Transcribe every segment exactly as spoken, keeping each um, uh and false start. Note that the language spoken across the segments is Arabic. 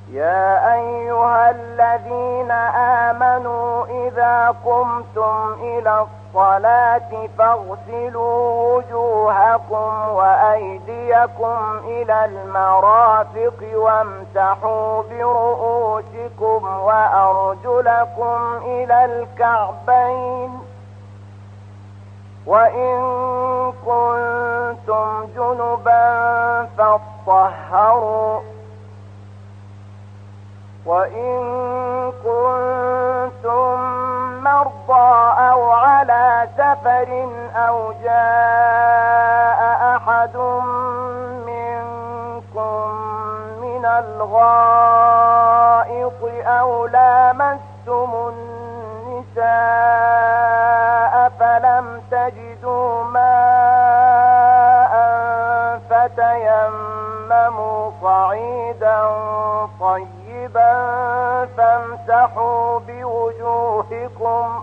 يا أيها الذين آمنوا إذا قمتم إلى الصلاة فاغسلوا وجوهكم وأيديكم إلى المرافق وامسحوا برؤوسكم وأرجلكم إلى الكعبين وإن كنتم جنبا فاطهروا وإن كنتم مرضى أو على سفر أو جاء أحد منكم من الغائط أو لامستم النساء فلم تجدوا ماء فتيمموا صعيدا طيبا فامسحوا بوجوهكم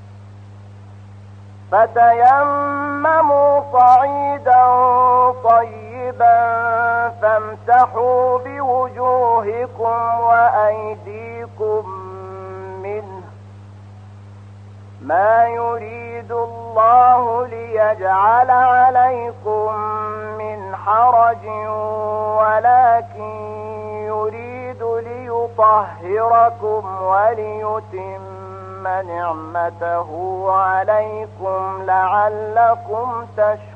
فتيمموا صعيدا طيبا فامسحوا بوجوهكم وأيديكم منه ما يريد الله ليجعل عليكم من حرج ولكن يريد ليطهركم وليتم نعمته عليكم لعلكم تشكرون.